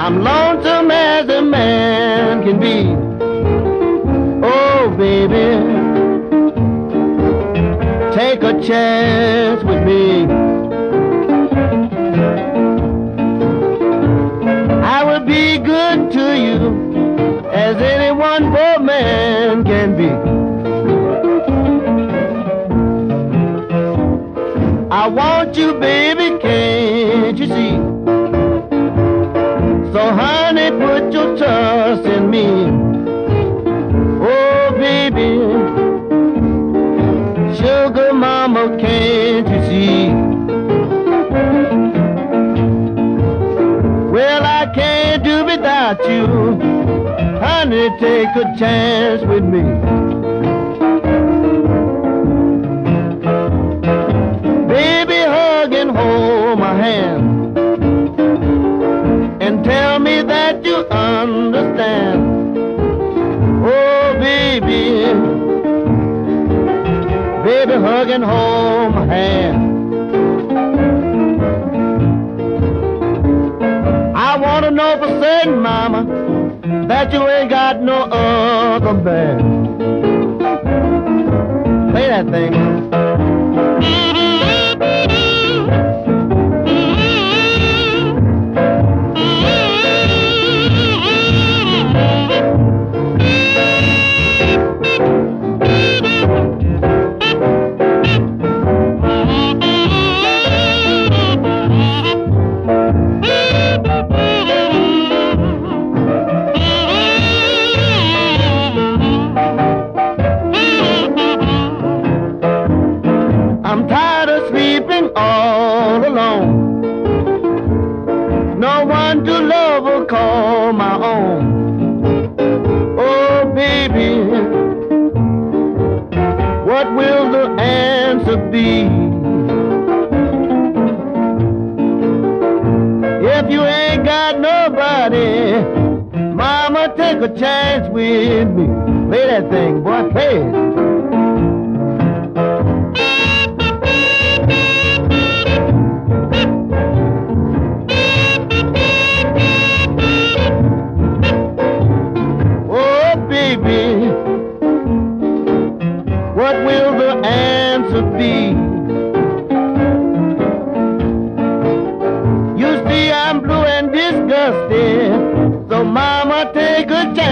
I'm lonesome as a man can be. Oh, baby, take a chance with me. I will be good to you as any one poor man can be. I want you, baby, can't you see? So honey, put your trust in me. Oh, baby, sugar mama, can't you see? Well, I can't do without you. Honey, take a chance with me. Baby, hug and hold my hand and tell me that you understand. Oh, baby, baby, hug and hold my hand. I want to know for certain, mama, that you ain't got no other man. Play that thing, mama. I'm tired of sleeping all alone. No one to love or call my own. Oh, baby, what will the answer be? If you ain't got nobody, mama, take a chance with me. Play that thing, boy, play it. Baby, what will the answer be? You see, I'm blue and disgusted, so mama, take a chance.